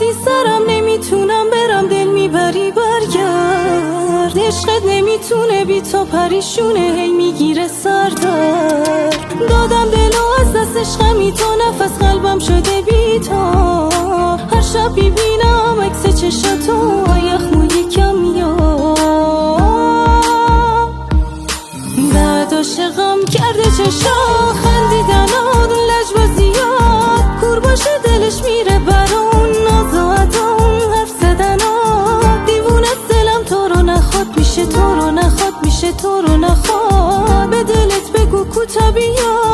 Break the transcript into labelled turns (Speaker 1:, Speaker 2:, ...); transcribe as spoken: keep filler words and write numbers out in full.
Speaker 1: بی سرم نمیتونم برم، دل میبری برگرد. عشقت نمیتونه بی تو پریشونه، هی میگیره سردر. دادم دلو از دست عشقمی، تو نفس قلبم شده بی تو. هر شب بیبینم عکس چشاتو، یخ موی کم میاد. بعد عاشقم کرده چشا خندیدنات، لجبازیات کور باشه دلش میره برون، نازادون حرف زدنات. دیوونه دلم تو رو نخواد، میشه تو رو نخواد، میشه تو رو نخواد. به دلت بگو کوتا بیا.